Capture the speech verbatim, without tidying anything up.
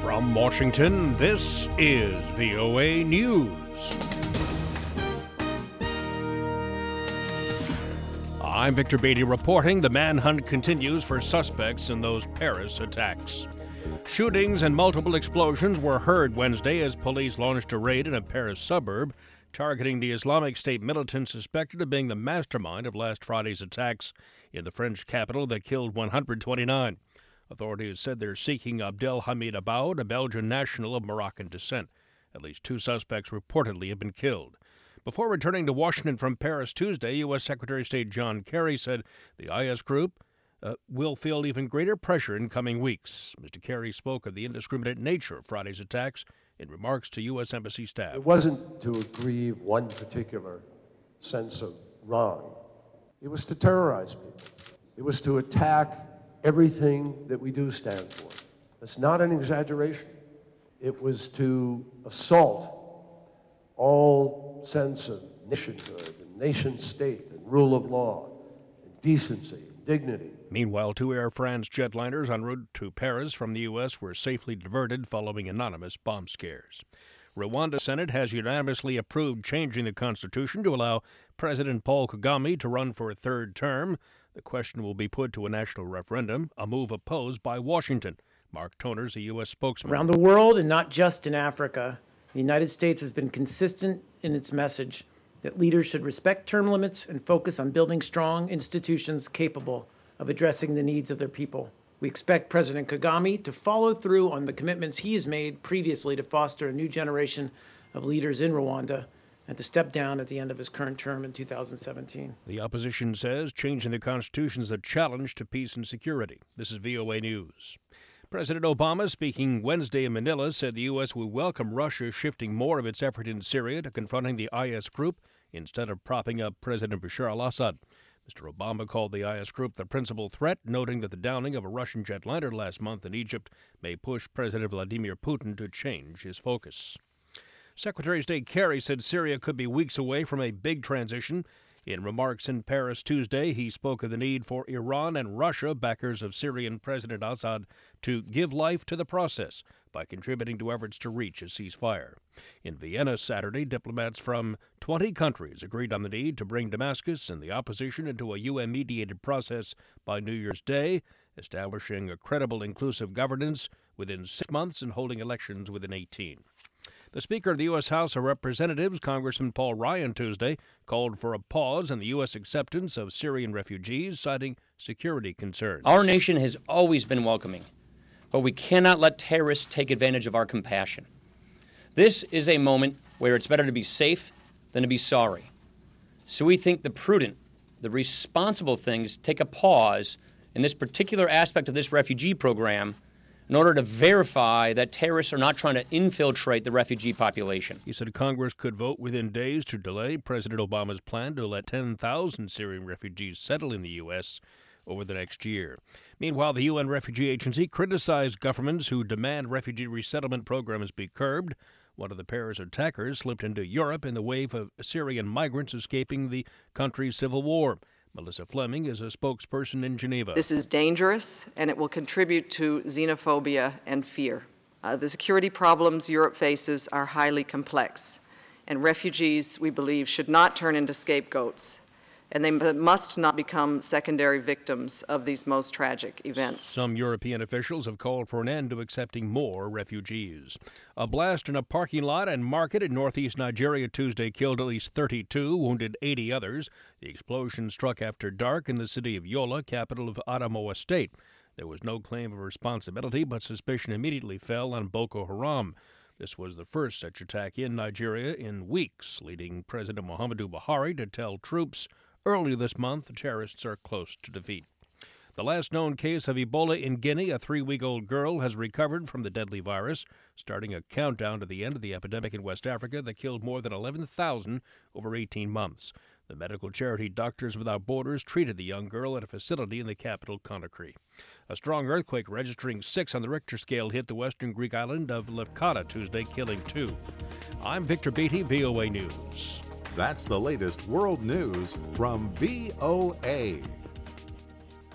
From Washington, this is V O A News. I'm Victor Beatty reporting the manhunt continues for suspects in those Paris attacks. Shootings and multiple explosions were heard Wednesday as police launched a raid in a Paris suburb, targeting the Islamic State militant suspected of being the mastermind of last Friday's attacks in the French capital that killed one hundred twenty-nine. Authorities said they're seeking Abdelhamid Abaoud, a Belgian national of Moroccan descent. At least two suspects reportedly have been killed. Before returning to Washington from Paris Tuesday, U S. Secretary of State John Kerry said the I S group uh, will feel even greater pressure in coming weeks. Mister Kerry spoke of the indiscriminate nature of Friday's attacks in remarks to U S. Embassy staff. It wasn't to aggrieve one particular sense of wrong. It was to terrorize people. It was to attack everything that we do stand for. That's not an exaggeration. It was to assault all sense of nationhood and nation state and rule of law and decency and dignity. Meanwhile, two Air France jetliners en route to Paris from the U S were safely diverted following anonymous bomb scares. Rwanda Senate has unanimously approved changing the constitution to allow President Paul Kagame to run for a third term. The question will be put to a national referendum, a move opposed by Washington. Mark Toners, a U S spokesman. Around the world, and not just in Africa, the United States has been consistent in its message that leaders should respect term limits and focus on building strong institutions capable of addressing the needs of their people. We expect President Kagame to follow through on the commitments he has made previously to foster a new generation of leaders in Rwanda and to step down at the end of his current term in two thousand seventeen. The opposition says changing the Constitution is a challenge to peace and security. This is V O A News. President Obama, speaking Wednesday in Manila, said the U S will welcome Russia shifting more of its effort in Syria to confronting the I S group instead of propping up President Bashar al-Assad. Mister Obama called the I S group the principal threat, noting that the downing of a Russian jetliner last month in Egypt may push President Vladimir Putin to change his focus. Secretary of State Kerry said Syria could be weeks away from a big transition. In remarks in Paris Tuesday, he spoke of the need for Iran and Russia, backers of Syrian President Assad, to give life to the process by contributing to efforts to reach a ceasefire. In Vienna Saturday, diplomats from twenty countries agreed on the need to bring Damascus and the opposition into a U N-mediated process by New Year's Day, establishing a credible, inclusive governance within six months and holding elections within eighteen. The Speaker of the U S. House of Representatives, Congressman Paul Ryan, Tuesday called for a pause in the U S acceptance of Syrian refugees, citing security concerns. Our nation has always been welcoming, but we cannot let terrorists take advantage of our compassion. This is a moment where it's better to be safe than to be sorry. So we think the prudent, the responsible things take a pause in this particular aspect of this refugee program in order to verify that terrorists are not trying to infiltrate the refugee population. He said Congress could vote within days to delay President Obama's plan to let ten thousand Syrian refugees settle in the U S over the next year. Meanwhile, the U N Refugee Agency criticized governments who demand refugee resettlement programs be curbed. One of the Paris attackers slipped into Europe in the wave of Syrian migrants escaping the country's civil war. Melissa Fleming is a spokesperson in Geneva. This is dangerous, and it will contribute to xenophobia and fear. Uh, the security problems Europe faces are highly complex, and refugees, we believe, should not turn into scapegoats, and they must not become secondary victims of these most tragic events. Some European officials have called for an end to accepting more refugees. A blast in a parking lot and market in northeast Nigeria Tuesday killed at least thirty-two, wounded eighty others. The explosion struck after dark in the city of Yola, capital of Adamawa State. There was no claim of responsibility, but suspicion immediately fell on Boko Haram. This was the first such attack in Nigeria in weeks, leading President Muhammadu Buhari to tell troops early this month the terrorists are close to defeat. The last known case of Ebola in Guinea, a three-week-old girl, has recovered from the deadly virus, starting a countdown to the end of the epidemic in West Africa that killed more than eleven thousand over eighteen months. The medical charity Doctors Without Borders treated the young girl at a facility in the capital, Conakry. A strong earthquake registering six on the Richter scale hit the western Greek island of Lefkada Tuesday, killing two. I'm Victor Beatty, V O A News. That's the latest world news from V O A.